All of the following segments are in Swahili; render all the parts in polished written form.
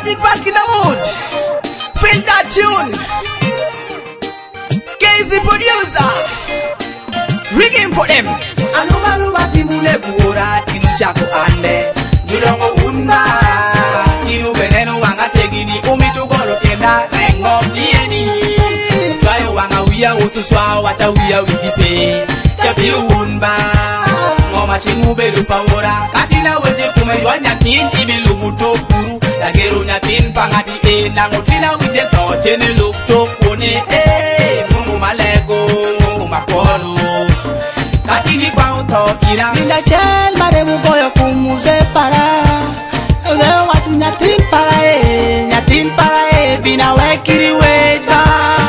Matic back in the mood. Feel that tune. KZ producer. Rigging for them. Alumaluba timule buora tinu chako ande. Yulongo unba. Tinu veneno wanga tegini umitugolo tenda rengo nieni. Twayo wanga uya utuswa wata uya widipe. Yapi unba. Ngoma chingu beru pawora. Katina weje kumejwa nyatin ibilu mutokuru. Tageru nyatin pangati nangotina wide tochene lukto kone Mungu malego, Mungu makolo Katini kwa utokira Minda chel mare mugoyo kumuze para Leo watu nyatin para bina wekiri wejba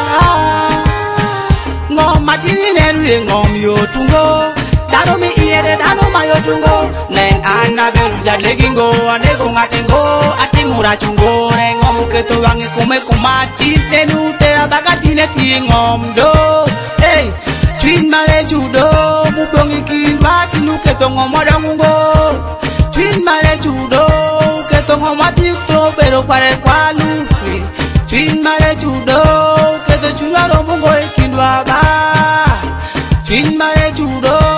Ngoma tini neru ngom yotungo Dano mi iere dano mayotungo Neng ana beru jadlegingo anego ngatengo Atimura chungo rengo keto wangi kume kumati Tenu tera bagatine ti ngom do Hey, twin mare judo Mubongi kinwa tinu keto ngomoda mungo Twin mare judo Keto ngomati to pero pare kwa lupi Twin mare judo Keto chunwaro mungo ikindwa ba Twin mare judo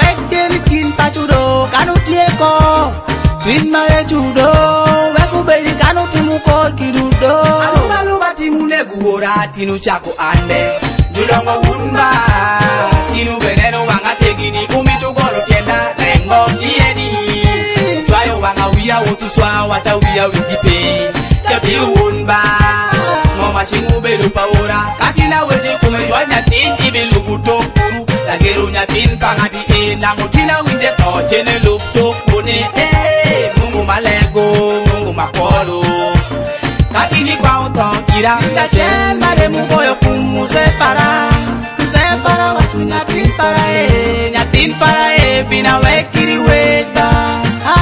Kanu tieko Twin mare judo Weku beri kanu timuko kirudo Alumaluba timune guora tinu chako ande Julongo unba Tinu veneno wanga tegini umitugolo tenda rengo nieni Twayo wanga uya utuswa wata uya widipe Yapi unba Ngoma chingu beru pawora Katina weje kumejwa nyatin ibilu kutokuru Tageru nyatin pangati nangotina winde tochene lukto kone Mungu malego, Mungu makolo Katini kwa utokira Minda chel mare mugoyo kumuse para watu nyatin para bina wekiri wejba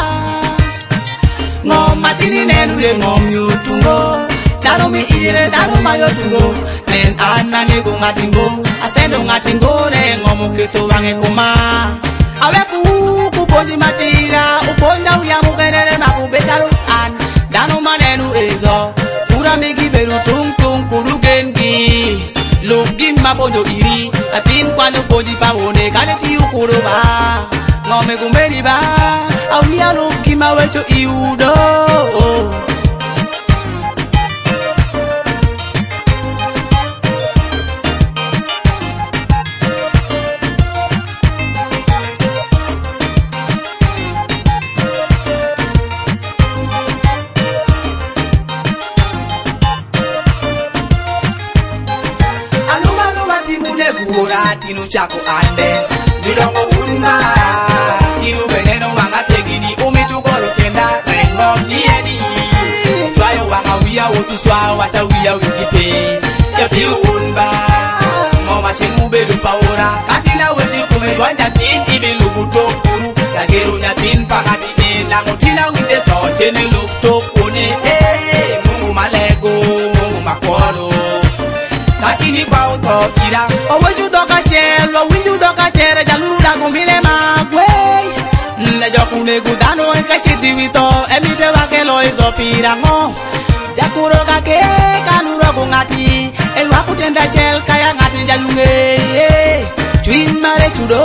Ngoma tini nenu ye ngom yotungo Dano mi ire dano mayotungo Nen ana nego ngatingo Asendo ngatingo re ngomu keto wange kuma Aweku kuponji matira Uponja uya mugerere makubetaru an Dano manenu ezo Pura migi beru tung tung kuru gengi Lugin maponjo iri Atin kwano ponji pawone Kaneti ukuruba Ngome kumberi ba Awia lugin mawecho iudo Guora tinu chako ande Julongo unba Tinu veneno wanga tegini umitugolo tenda rengo nieni Twayo wanga uya utuswa wata uya widipe Yapi unba Ngoma chingu beru pawora Katina weji kumejwa nyatin ibilu kutokuru Tageru nyatin pangati nangotina winde tochene lukto kone Mungu malego, Mungu makolo Katini kwa utokira Oweju doka chelo, winju doka chere Jaluru da gumbile magwe Nejo kune gudano enkachi divito Emite wakelo iso pirango Jakuro kake kanuro kungati El wakutenda chel kaya ngati jalunge Twin mare chudo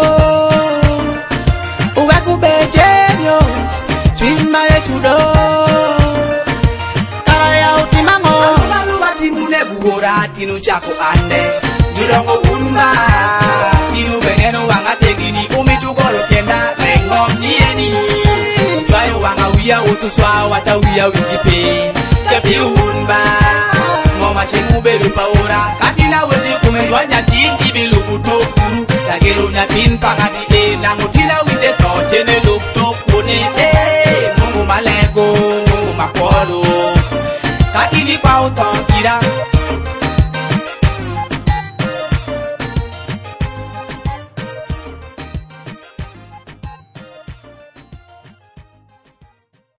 Uweku bejenyo Twin mare chudo Karaya utimango Alumaluba timune guora tinu chako ande Julongo unba Tinu veneno wanga tegini umitugolo tenda rengo nieni Twayo wanga uya utuswa wata uya widipe Yapi unba Ngoma chingu beru pawora Katina weji kumejwa nyatin ibilu kutokuru Tageru nyatin pangati nangotina winde tochene lukto kone Mungu malego, Mungu makolo Katini kwa utokira